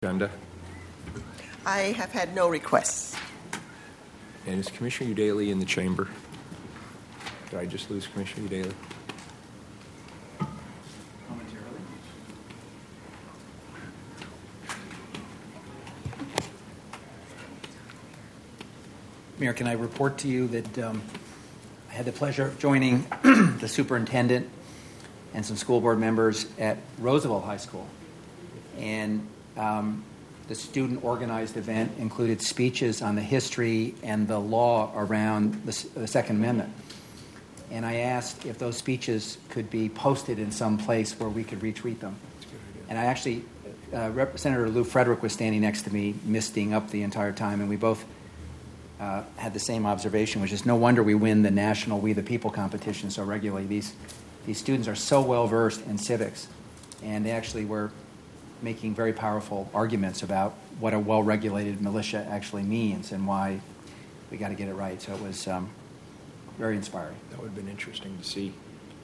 Agenda. I have had no requests. And is Commissioner Udaley in the chamber? Did I just lose Commissioner Udaley? Momentarily. Mayor, can I report to you that I had the pleasure of joining the superintendent and some school board members at Roosevelt High School. And the student-organized event included speeches on the history and the law around the Second Amendment. And I asked if those speeches could be posted in some place where we could retweet them. And I actually, Senator Lou Frederick was standing next to me, misting up the entire time, and we both had the same observation, which is no wonder we win the national We the People competition so regularly. These students are so well-versed in civics, and they actually were making very powerful arguments about what a well-regulated militia actually means and why we got to get it right. So it was very inspiring. That would have been interesting to see.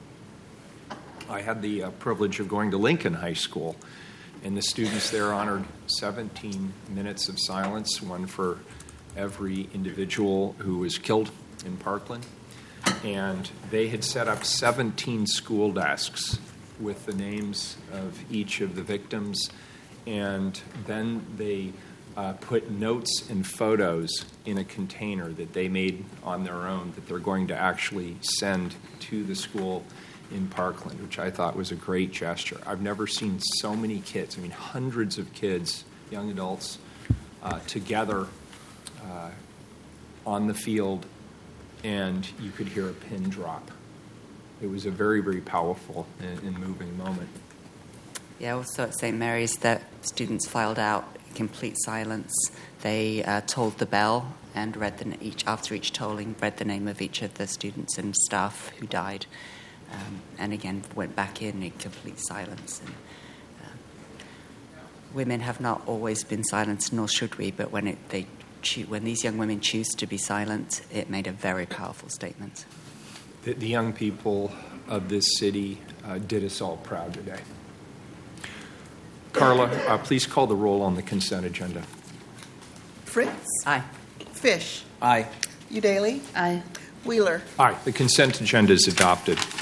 I had the privilege of going to Lincoln High School, and the students there honored 17 minutes of silence, one for every individual who was killed in Parkland. And they had set up 17 school desks with the names of each of the victims, and then they put notes and photos in a container that they made on their own that they're going to actually send to the school in Parkland, which I thought was a great gesture. I've never seen so many kids, hundreds of kids, young adults, together on the field, and you could hear a pin drop. It was a very, very powerful and moving moment. Yeah, also at St. Mary's, that students filed out in complete silence. They tolled the bell and read after each tolling, read the name of each of the students and staff who died, and again went back in complete silence. And, women have not always been silenced, nor should we, but when these young women choose to be silent, it made a very powerful statement. The young people of this city did us all proud today. Carla, please call the roll on the consent agenda. Fritz? Aye. Fish? Aye. Udaley? Aye. Wheeler? Aye. The consent agenda is adopted.